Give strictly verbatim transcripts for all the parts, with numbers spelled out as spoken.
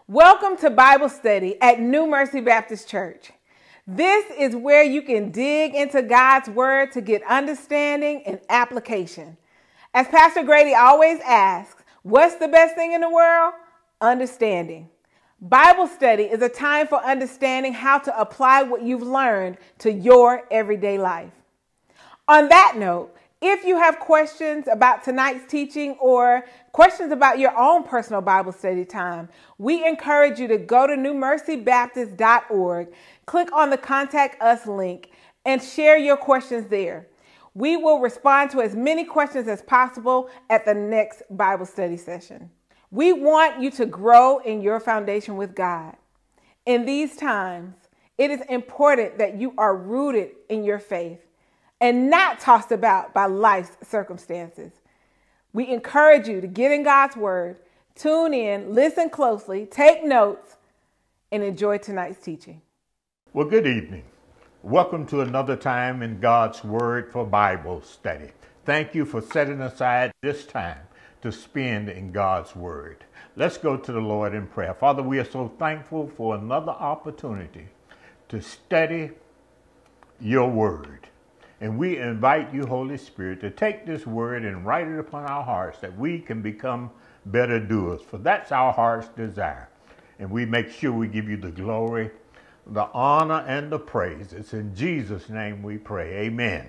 Welcome to Bible study at New Mercy Baptist Church. This is where you can dig into God's Word to get understanding and application. As Pastor Grady always asks, what's the best thing in the world? Understanding. Bible study is a time for understanding how to apply what you've learned to your everyday life. On that note, if you have questions about tonight's teaching or questions about your own personal Bible study time, we encourage you to go to new mercy baptist dot org, click on the Contact Us link, and share your questions there. We will respond to as many questions as possible at the next Bible study session. We want you to grow in your foundation with God. In these times, it is important that you are rooted in your faith and not tossed about by life's circumstances. We encourage you to get in God's Word, tune in, listen closely, take notes, and enjoy tonight's teaching. Well, good evening. Welcome to another time in God's Word for Bible study. Thank you for setting aside this time to spend in God's Word. Let's go to the Lord in prayer. Father, we are so thankful for another opportunity to study your Word. And we invite you, Holy Spirit, to take this word and write it upon our hearts that we can become better doers. For that's our heart's desire. And we make sure we give you the glory, the honor, and the praise. It's in Jesus' name we pray. Amen.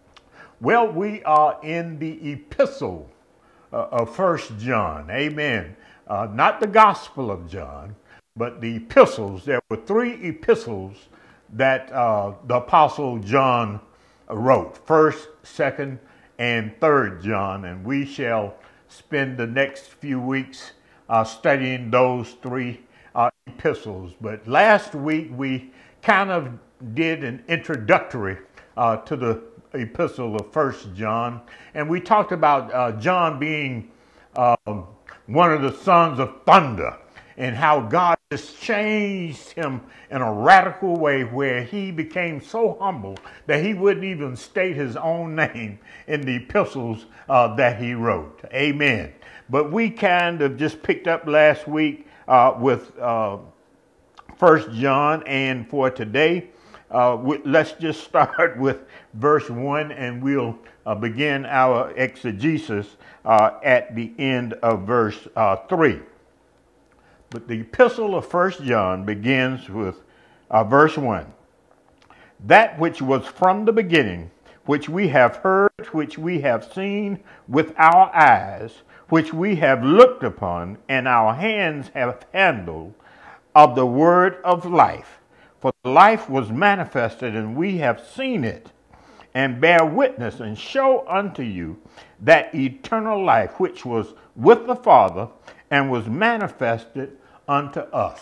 Well, we are in the epistle uh, of First John. Amen. Uh, not the Gospel of John, but the epistles. There were three epistles that uh, the Apostle John wrote, First, Second, and Third John, and we shall spend the next few weeks uh, studying those three uh, epistles. But last week we kind of did an introductory uh, to the epistle of First John, and we talked about uh, John being um, one of the sons of thunder, and how God just changed him in a radical way where he became so humble that he wouldn't even state his own name in the epistles uh, that he wrote. Amen. But we kind of just picked up last week uh, with uh, First John, and for today, uh, we, let's just start with verse one, and we'll uh, begin our exegesis uh, at the end of verse uh, three. But the epistle of First John begins with uh, verse one. That which was from the beginning, which we have heard, which we have seen with our eyes, which we have looked upon, and our hands have handled, of the word of life. For life was manifested, and we have seen it, and bear witness, and show unto you that eternal life which was with the Father, and was manifested unto us.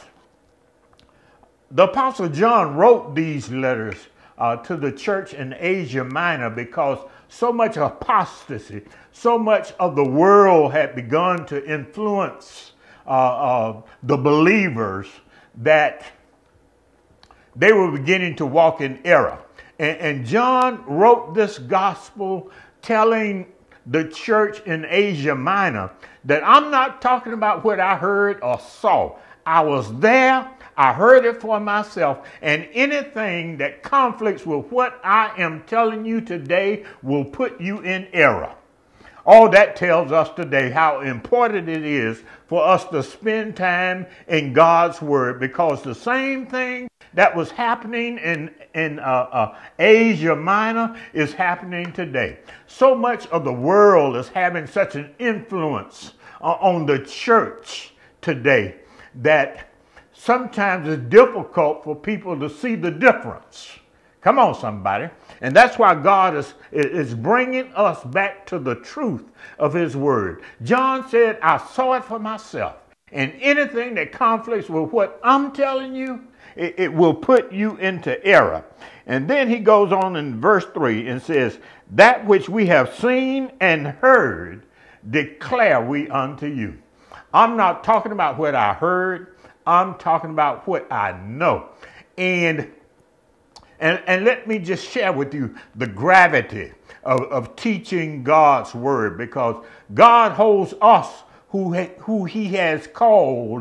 The Apostle John wrote these letters uh, to the church in Asia Minor because so much apostasy, so much of the world had begun to influence uh, uh, the believers that they were beginning to walk in error. And, and John wrote this gospel telling the church in Asia Minor that I'm not talking about what I heard or saw. I was there, I heard it for myself, and anything that conflicts with what I am telling you today will put you in error. All that tells us today how important it is for us to spend time in God's Word, because the same thing that was happening in, in uh, uh, Asia Minor is happening today. So much of the world is having such an influence uh, on the church today that sometimes it's difficult for people to see the difference. Come on, somebody. And that's why God is, is bringing us back to the truth of his word. John said, I saw it for myself. And anything that conflicts with what I'm telling you, it, it will put you into error. And then he goes on in verse three and says, that which we have seen and heard declare we unto you. I'm not talking about what I heard. I'm talking about what I know. And And, and let me just share with you the gravity of, of teaching God's word, because God holds us who, ha, who he has called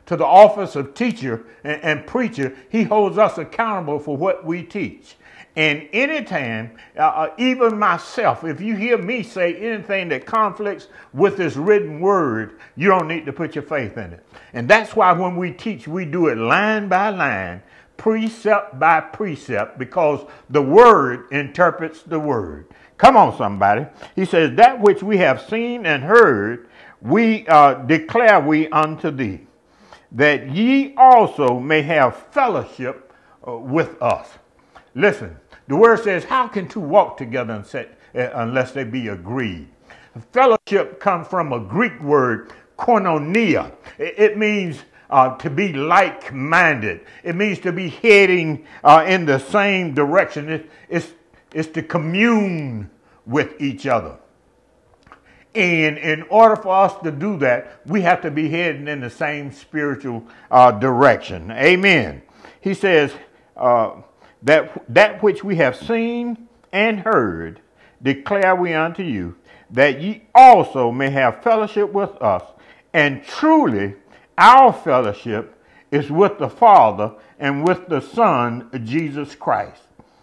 to the office of teacher and, and preacher, he holds us accountable for what we teach. And anytime, uh, even myself, if you hear me say anything that conflicts with this written word, you don't need to put your faith in it. And that's why when we teach, we do it line by line, precept by precept, because the word interprets the word. Come on, somebody. He says, that which we have seen and heard, we uh, declare we unto thee, that ye also may have fellowship uh, with us. Listen. The word says, how can two walk together and set, uh, unless they be agreed? Fellowship comes from a Greek word, koinonia. It, it means uh, to be like-minded. It means to be heading uh, in the same direction. It, it's, it's to commune with each other. And in order for us to do that, we have to be heading in the same spiritual uh, direction. Amen. He says, uh, That, that which we have seen and heard, declare we unto you, that ye also may have fellowship with us. And truly, our fellowship is with the Father and with the Son, Jesus Christ.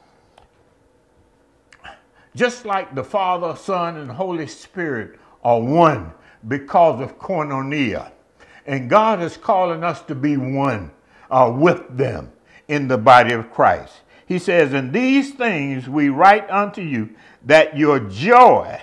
Just like the Father, Son, and Holy Spirit are one because of koinonia. And God is calling us to be one uh, with them in the body of Christ. He says, and these things we write unto you, that your joy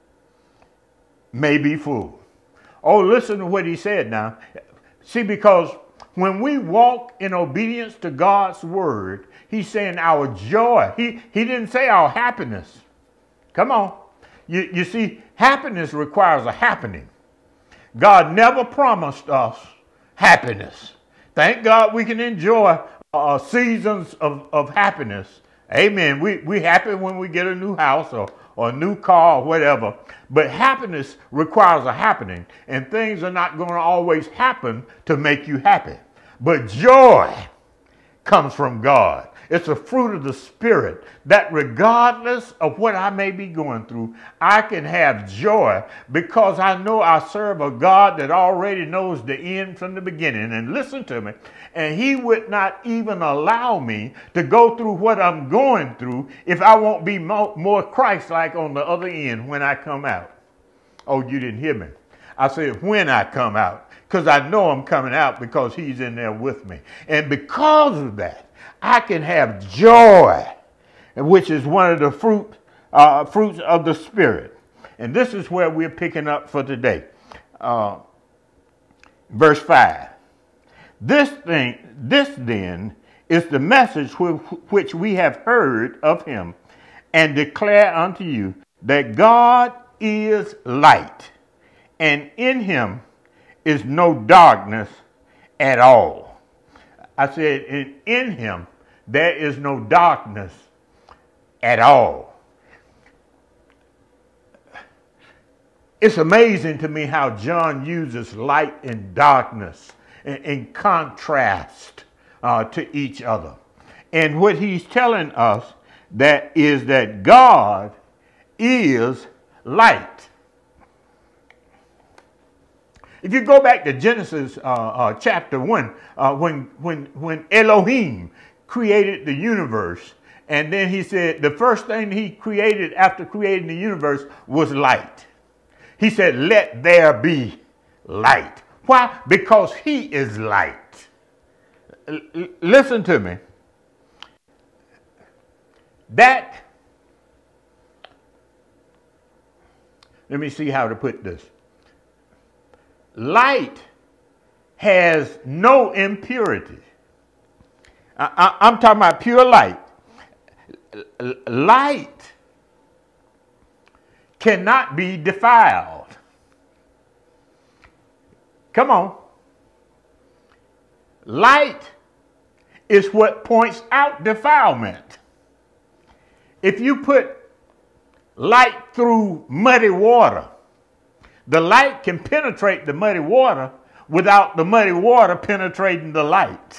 may be full. Oh, listen to what he said now. See, because when we walk in obedience to God's word, he's saying our joy. He, he didn't say our happiness. Come on. You, you see, happiness requires a happening. God never promised us happiness. Thank God we can enjoy Uh, seasons of, of happiness. Amen. We, we happy when we get a new house or, or a new car or whatever. But happiness requires a happening. And things are not going to always happen to make you happy. But joy comes from God. It's a fruit of the Spirit that regardless of what I may be going through, I can have joy because I know I serve a God that already knows the end from the beginning. And listen to me, and he would not even allow me to go through what I'm going through if I won't be more, more Christ-like on the other end when I come out. Oh, you didn't hear me. I said when I come out, because I know I'm coming out because he's in there with me. And because of that, I can have joy, which is one of the fruit, uh, fruits of the Spirit. And this is where we're picking up for today. Uh, verse five. This thing, this then is the message which we have heard of him and declare unto you, that God is light, and in him is no darkness at all. I said, in, in him, there is no darkness at all. It's amazing to me how John uses light and darkness in, in contrast uh, to each other. And what he's telling us that is that God is light. If you go back to Genesis uh, uh, chapter one, uh, when, when, when Elohim created the universe, and then he said the first thing he created after creating the universe was light. He said, let there be light. Why? Because he is light. L- listen to me. That, let me see how to put this. Light has no impurity. I, I, I'm talking about pure light. L- light cannot be defiled. Come on. Light is what points out defilement. If you put light through muddy water, the light can penetrate the muddy water without the muddy water penetrating the light.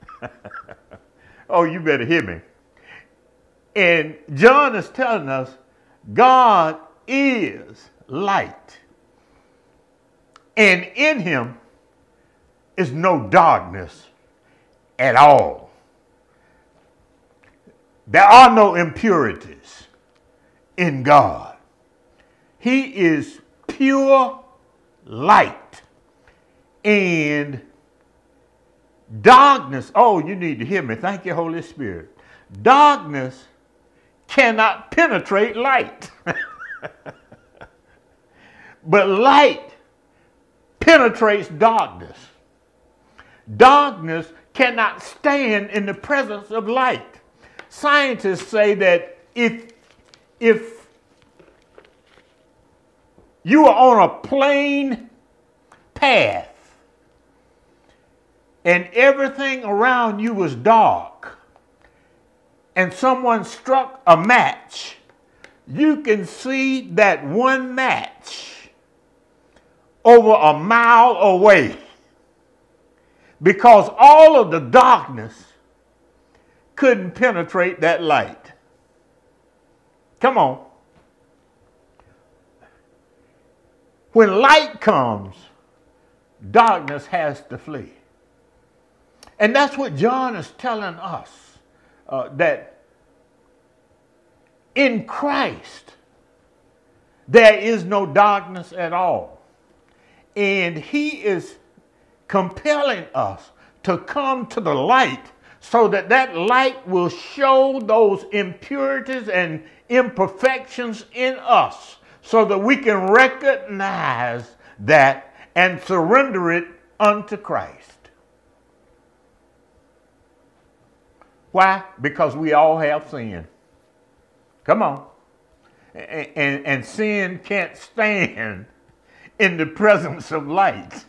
Oh, you better hear me. And John is telling us God is light. And in him is no darkness at all. There are no impurities in God. He is pure light. And darkness, oh, you need to hear me. Thank you, Holy Spirit. Darkness cannot penetrate light. But light penetrates darkness. Darkness cannot stand in the presence of light. Scientists say that if, if you are on a plain path and everything around you was dark and someone struck a match, you can see that one match over a mile away, because all of the darkness couldn't penetrate that light. Come on. When light comes, darkness has to flee. And that's what John is telling us, uh, that in Christ there is no darkness at all. And he is compelling us to come to the light so that that light will show those impurities and imperfections in us so that we can recognize that and surrender it unto Christ. Why? Because we all have sin. Come on. And, and, and sin can't stand in the presence of light.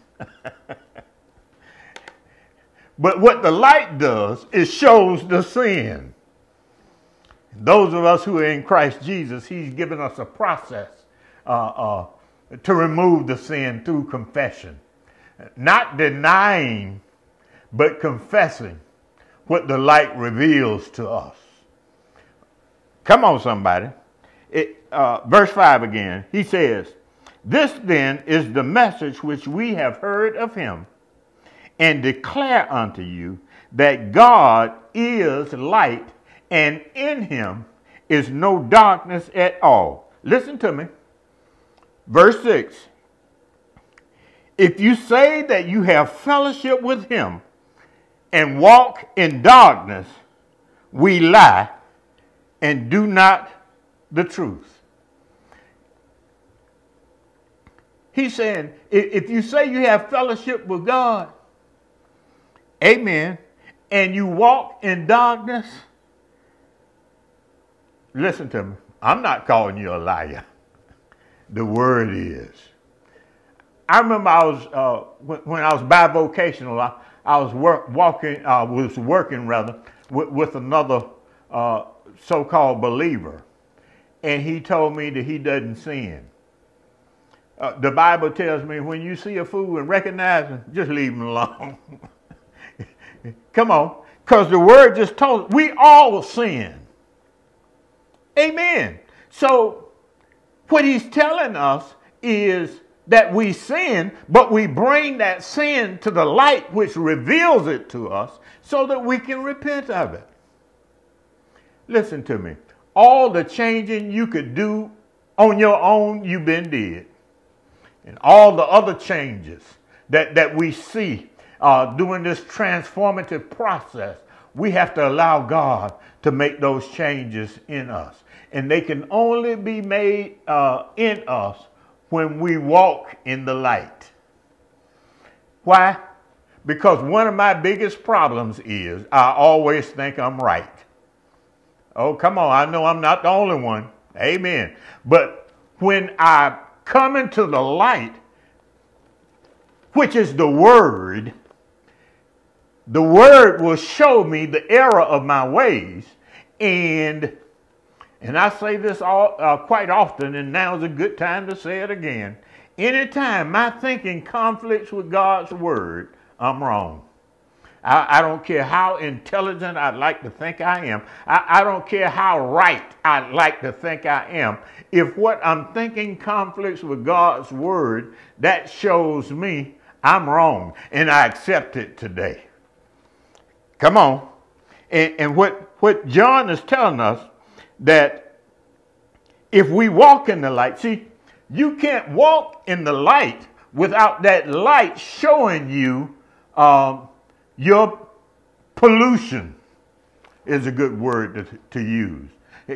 But what the light does is shows the sin. Those of us who are in Christ Jesus, he's given us a process uh, uh, to remove the sin through confession. Not denying, but confessing what the light reveals to us. Come on, somebody. It, uh, verse five again, he says, "This then is the message which we have heard of him, and declare unto you, that God is light, and in him is no darkness at all." Listen to me. Verse six. "If you say that you have fellowship with him and walk in darkness, we lie and do not the truth." He's saying, if you say you have fellowship with God, amen, and you walk in darkness, listen to me. I'm not calling you a liar. The word is. I remember I was, uh, when, when I was bivocational, I, I was work, walking, uh, was working rather, with, with another uh, so-called believer. And he told me that he doesn't sin. Uh, the Bible tells me when you see a fool and recognize him, just leave him alone. Come on. Because the word just told us, we all sin. Amen. So what he's telling us is that we sin, but we bring that sin to the light which reveals it to us so that we can repent of it. Listen to me. All the changing you could do on your own, you've been did. And all the other changes that, that we see uh, during this transformative process, we have to allow God to make those changes in us. And they can only be made uh, in us when we walk in the light. Why? Because one of my biggest problems is I always think I'm right. Oh, come on. I know I'm not the only one. Amen. But when I come into the light, which is the word, the word will show me the error of my ways. And and I say this all, uh, quite often, and now's a good time to say it again. Anytime my thinking conflicts with God's word, I'm wrong. I, I don't care how intelligent I'd like to think I am. I, I don't care how right I'd like to think I am. If what I'm thinking conflicts with God's word, that shows me I'm wrong, and I accept it today. Come on. And, and what, what John is telling us, that if we walk in the light, see, you can't walk in the light without that light showing you um, your pollution, is a good word to, to use.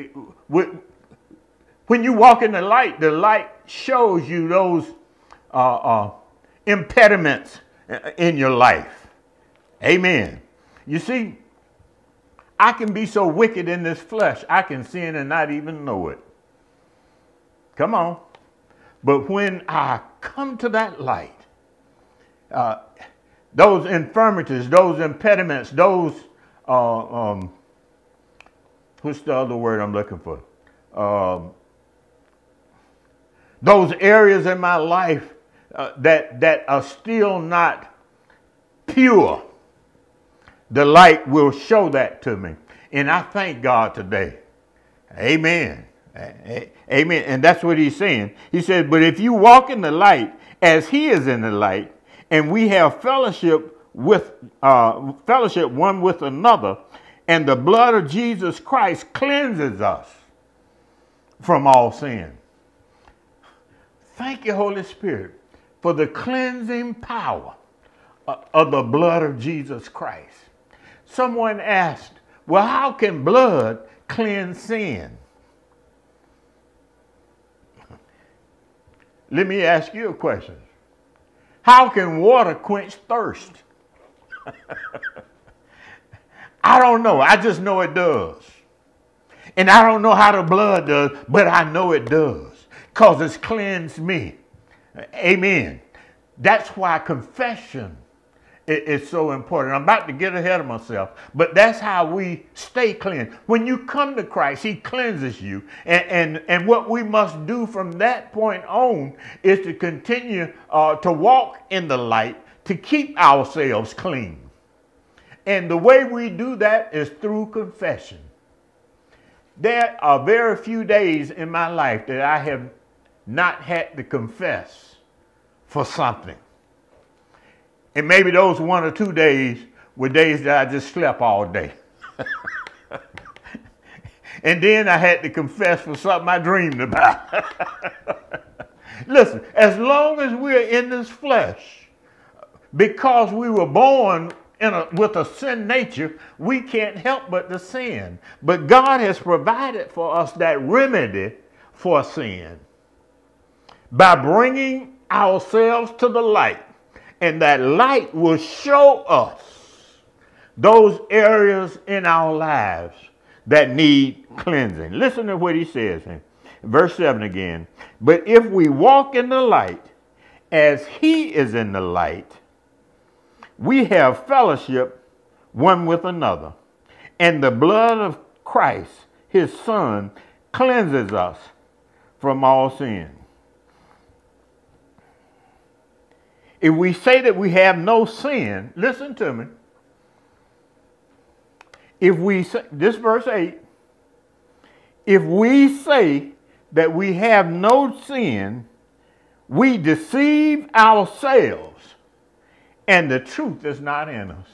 When you walk in the light, the light shows you those uh, uh, impediments in your life. Amen. You see, I can be so wicked in this flesh, I can sin and not even know it. Come on. But when I come to that light, uh, those infirmities, those impediments, those, uh, um, what's the other word I'm looking for? Um, those areas in my life uh, that, that are still not pure, the light will show that to me. And I thank God today. Amen. Amen. And that's what he's saying. He said, but if you walk in the light as he is in the light, and we have fellowship with uh, fellowship one with another, and the blood of Jesus Christ cleanses us from all sin. Thank you, Holy Spirit, for the cleansing power of the blood of Jesus Christ. Someone asked, well, how can blood cleanse sin? Let me ask you a question. How can water quench thirst? I don't know. I just know it does. And I don't know how the blood does, but I know it does, because it's cleansed me. Amen. That's why confession is so important. I'm about to get ahead of myself, but that's how we stay cleansed. When you come to Christ, he cleanses you. And, and, and what we must do from that point on is to continue uh, to walk in the light, to keep ourselves clean. And the way we do that is through confession. There are very few days in my life that I have not had to confess for something. And maybe those one or two days were days that I just slept all day. And then I had to confess for something I dreamed about. Listen, as long as we're in this flesh, because we were born in a, with a sin nature, we can't help but to sin. But God has provided for us that remedy for sin by bringing ourselves to the light. And that light will show us those areas in our lives that need cleansing. Listen to what he says in verse seven again. But if we walk in the light as he is in the light, we have fellowship one with another. And the blood of Christ, his son, cleanses us from all sin. If we say that we have no sin, listen to me. If we say, this verse eight, if we say that we have no sin, we deceive ourselves, and the truth is not in us.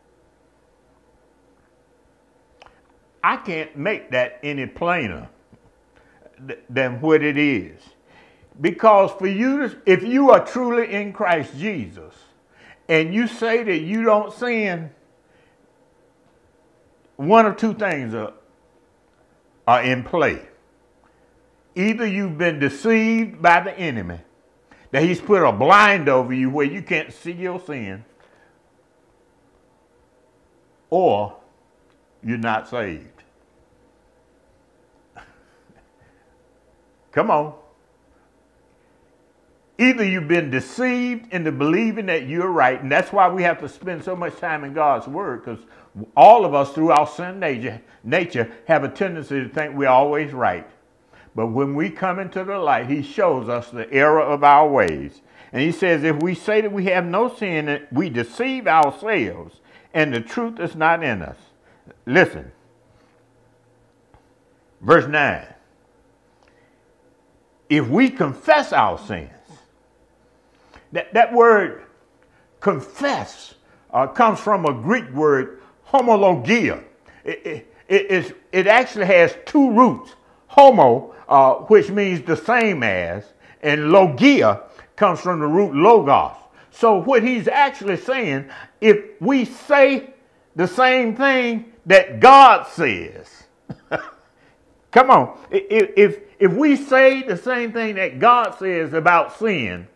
I can't make that any plainer th- than what it is. Because for you, to, if you are truly in Christ Jesus and you say that you don't sin, one of two things are, are in play. Either you've been deceived by the enemy, that he's put a blind over you where you can't see your sin, or you're not saved. Come on. Either you've been deceived into believing that you're right, and that's why we have to spend so much time in God's word, because all of us through our sin nature, nature have a tendency to think we're always right. But when we come into the light, he shows us the error of our ways. And he says, if we say that we have no sin, we deceive ourselves, and the truth is not in us. Listen. Verse nine. If we confess our sins, That, that word confess uh, comes from a Greek word, homologia. It, it, it, is, it actually has two roots. Homo, uh, which means the same as, and logia comes from the root logos. So what he's actually saying, if we say the same thing that God says, come on, if, if, if we say the same thing that God says about sin,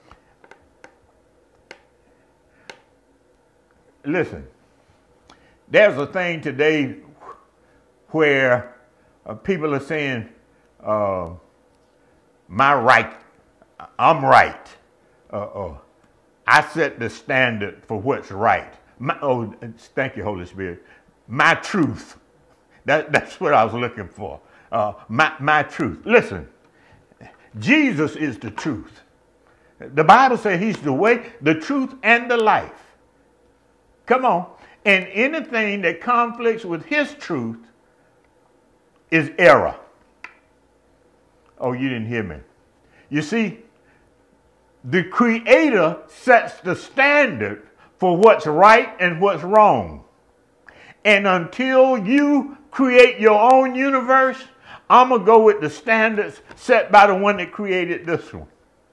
listen, there's a thing today where uh, people are saying, uh, my right, I'm right. Uh, uh, I set the standard for what's right. My, oh, thank you, Holy Spirit. My truth. That, that's what I was looking for. Uh, my, my truth. Listen, Jesus is the truth. The Bible says he's the way, the truth, and the life. Come on. And anything that conflicts with his truth is error. Oh, you didn't hear me. You see, the Creator sets the standard for what's right and what's wrong. And until you create your own universe, I'm going to go with the standards set by the one that created this one.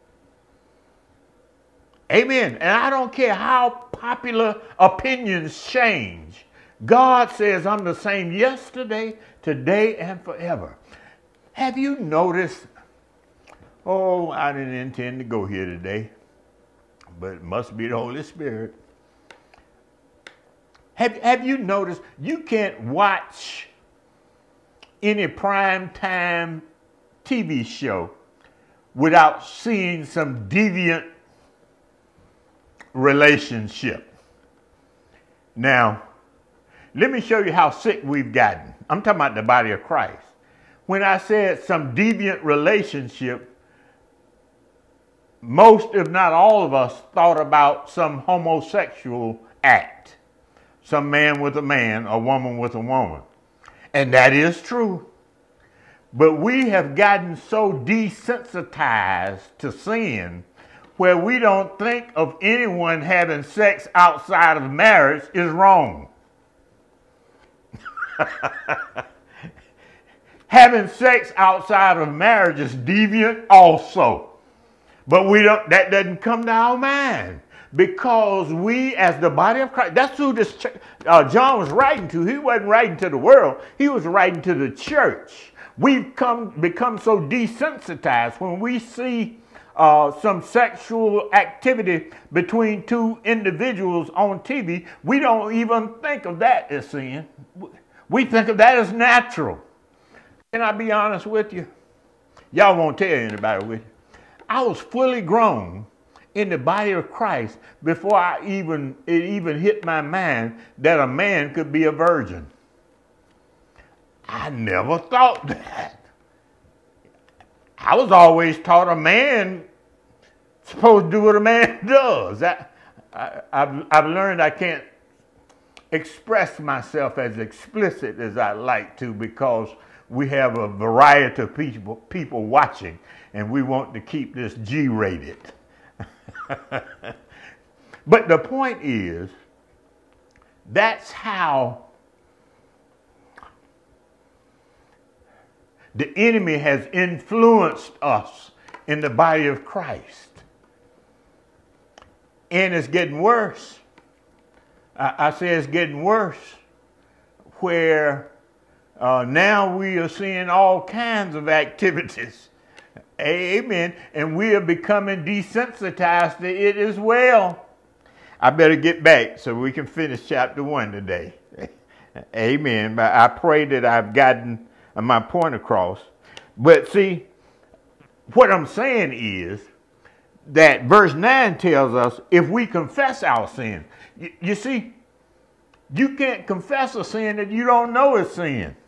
Amen. And I don't care how popular opinions change. God says I'm the same yesterday, today, and forever. Have you noticed? Oh, I didn't intend to go here today, but it must be the Holy Spirit. Have, have you noticed you can't watch any prime time T V show without seeing some deviant relationship? Now, let me show you how sick we've gotten. I'm talking about the body of Christ. When I said some deviant relationship, most, if not all of us, thought about some homosexual act. Some man with a man, a woman with a woman. And that is true. But we have gotten so desensitized to sin where we don't think of anyone having sex outside of marriage is wrong. Having sex outside of marriage is deviant also. But we don't, that doesn't come to our mind. Because we, as the body of Christ, that's who this uh, John was writing to. He wasn't writing to the world. He was writing to the church. We've come become so desensitized when we see uh, some sexual activity between two individuals on T V. We don't even think of that as sin. We think of that as natural. Can I be honest with you? Y'all won't tell anybody with you. I was fully grown in the body of Christ before I even it even hit my mind that a man could be a virgin. I never thought that. I was always taught a man supposed to do what a man does. I, I, I've, I've learned I can't express myself as explicit as I like to because we have a variety of people, people watching, and we want to keep this G-rated. But the point is, that's how the enemy has influenced us in the body of Christ. And it's getting worse. I, I say it's getting worse, where uh, now we are seeing all kinds of activities. Amen. And we are becoming desensitized to it as well. I better get back so we can finish chapter one today. Amen. But I pray that I've gotten my point across. But see, what I'm saying is that verse nine tells us if we confess our sin. You, you see, you can't confess a sin that you don't know is sin.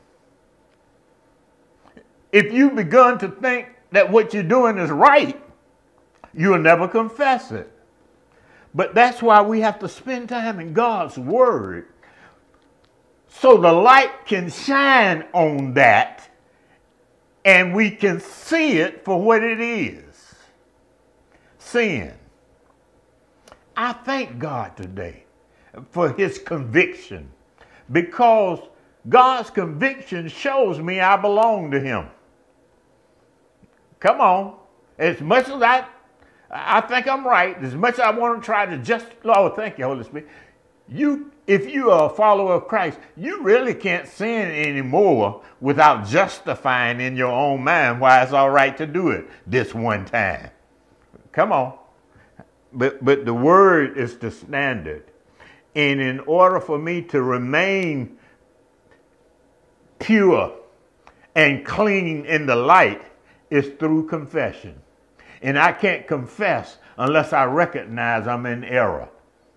If you've begun to think that what you're doing is right, you'll never confess it. But that's why we have to spend time in God's Word so the light can shine on that and we can see it for what it is. Sin. I thank God today for his conviction, because God's conviction shows me I belong to him. Come on. As much as I, I think I'm right, as much as I want to try to just, Lord, thank you, Holy Spirit. You, if you are a follower of Christ, you really can't sin anymore without justifying in your own mind why it's all right to do it this one time. Come on. But, but the word is the standard. And in order for me to remain pure and clean in the light is through confession. And I can't confess unless I recognize I'm in error.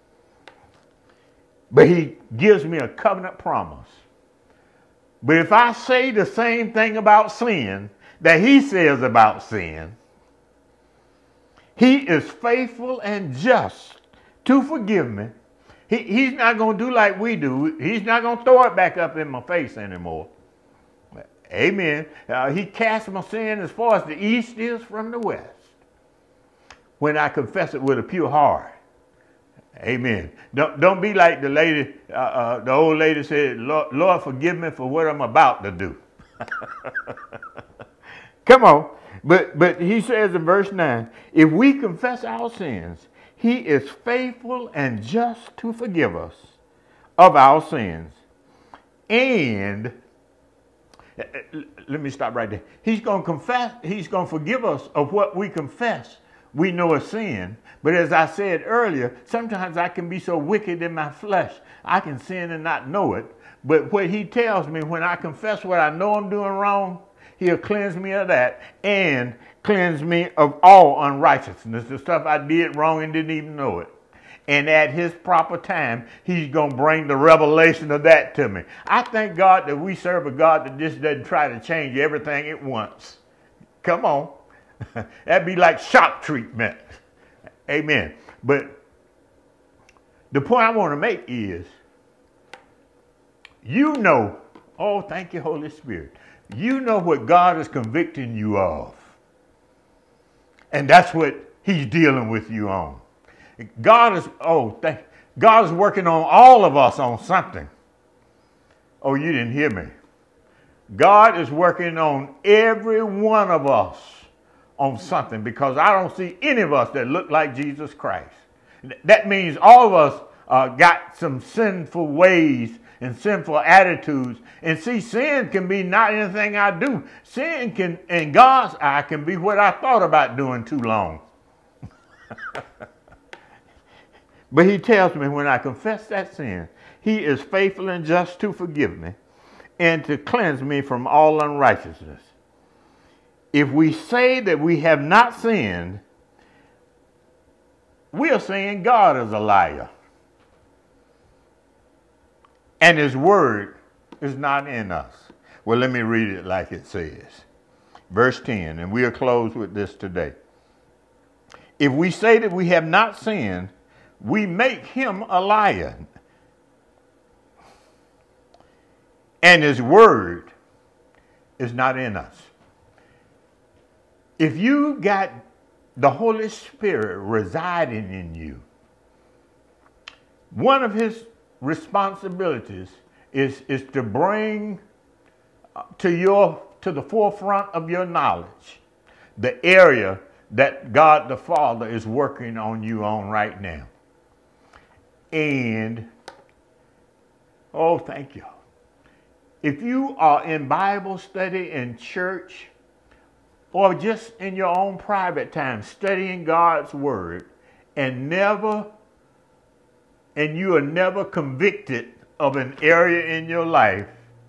But he gives me a covenant promise. But if I say the same thing about sin that he says about sin, he is faithful and just to forgive me. He, he's not going to do like we do. He's not going to throw it back up in my face anymore. Amen. Uh, he cast my sin as far as the east is from the west when I confess it with a pure heart. Amen. Don't, don't be like the lady, uh, uh, the old lady said, Lord, Lord, forgive me for what I'm about to do. Come on. But, but he says in verse nine, if we confess our sins, he is faithful and just to forgive us of our sins. And let me stop right there. He's going to confess, he's going to forgive us of what we confess we know is sin. But as I said earlier, sometimes I can be so wicked in my flesh, I can sin and not know it. But what he tells me, when I confess what I know I'm doing wrong, he'll cleanse me of that and cleanse me of all unrighteousness, the stuff I did wrong and didn't even know it. And at his proper time, he's going to bring the revelation of that to me. I thank God that we serve a God that just doesn't try to change everything at once. Come on. That'd be like shock treatment. Amen. But the point I want to make is, you know, oh, thank you, Holy Spirit. You know what God is convicting you of. And that's what he's dealing with you on. God is, oh, thank, God is working on all of us on something. Oh, you didn't hear me. God is working on every one of us on something, because I don't see any of us that look like Jesus Christ. That means all of us uh, got some sinful ways and sinful attitudes. And see, sin can be not anything I do. Sin can, in God's eye, can be what I thought about doing too long. But he tells me when I confess that sin, he is faithful and just to forgive me and to cleanse me from all unrighteousness. If we say that we have not sinned, we are saying God is a liar. And his word is not in us. Well, let me read it like it says. Verse ten, and we'll close with this today. If we say that we have not sinned, we make him a liar. And his word is not in us. If you got the Holy Spirit residing in you, one of his responsibilities is, is to bring to your to the forefront of your knowledge the area that God the Father is working on you on right now. And, oh, thank you. If you are in Bible study in church, or just in your own private time studying God's word, and never, and you are never convicted of an area in your life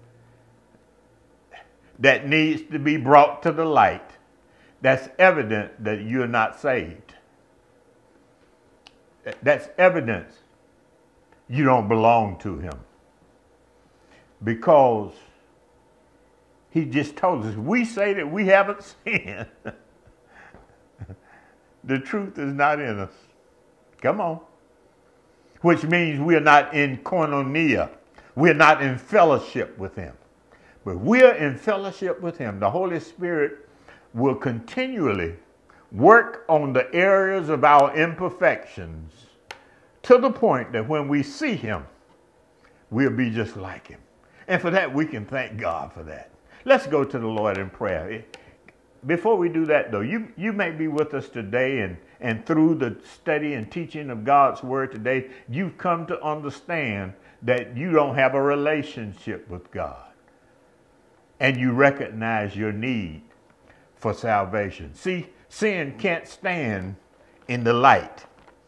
that needs to be brought to the light, that's evident that you're not saved. That's evidence you don't belong to him. Because he just told us, we say that we haven't sinned. The truth is not in us. Come on. Which means we are not in koinonia. We're not in fellowship with him. But we're in fellowship with him. The Holy Spirit will continually work on the areas of our imperfections to the point that when we see him, we'll be just like him. And for that, we can thank God for that. Let's go to the Lord in prayer. Before we do that, though, you, you may be with us today, and, and through the study and teaching of God's word today, you've come to understand that you don't have a relationship with God. And you recognize your need for salvation. See, sin can't stand in the light.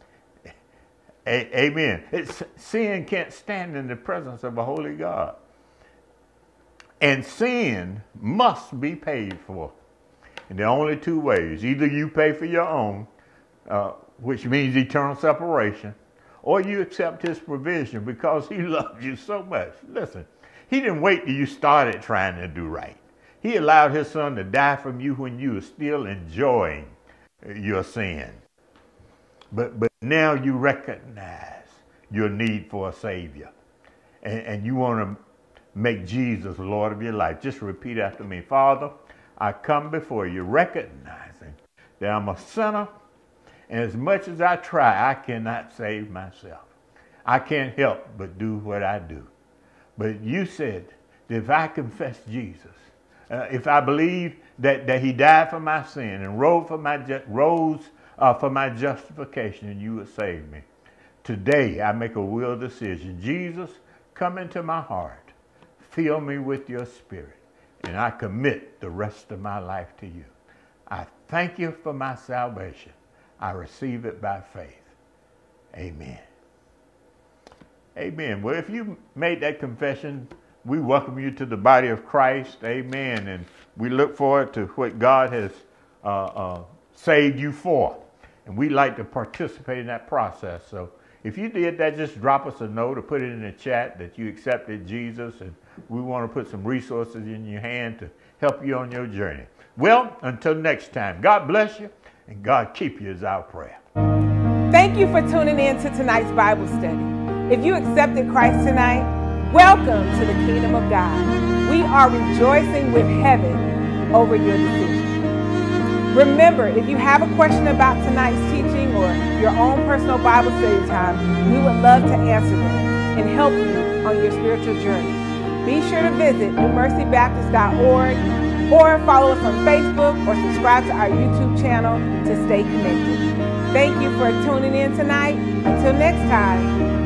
A- amen. It's, sin can't stand in the presence of a holy God. And sin must be paid for. And there are only two ways. Either you pay for your own, uh, which means eternal separation, or you accept his provision because he loves you so much. Listen, he didn't wait till you started trying to do right. He allowed his son to die from you when you were still enjoying your sin. But, but now you recognize your need for a Savior. And, and you want to make Jesus Lord of your life. Just repeat after me. Father, I come before you recognizing that I'm a sinner, and as much as I try, I cannot save myself. I can't help but do what I do. But you said that if I confess Jesus, uh, if I believe that, that he died for my sin and rose for my, ju- rose, uh, for my justification, and you would save me. Today, I make a will decision. Jesus, come into my heart. Fill me with your spirit. And I commit the rest of my life to you. I thank you for my salvation. I receive it by faith. Amen. Amen. Well, if you made that confession, we welcome you to the body of Christ. Amen. And we look forward to what God has uh, uh, saved you for. And we'd like to participate in that process. So if you did that, just drop us a note or put it in the chat that you accepted Jesus, and we want to put some resources in your hand to help you on your journey. Well, until next time, God bless you and God keep you is our prayer. Thank you for tuning in to tonight's Bible study. If you accepted Christ tonight, welcome to the kingdom of God. We are rejoicing with heaven over your decision. Remember, if you have a question about tonight's teaching or your own personal Bible study time, we would love to answer them and help you on your spiritual journey. Be sure to visit new mercy baptist dot org or follow us on Facebook or subscribe to our YouTube channel to stay connected. Thank you for tuning in tonight. Until next time,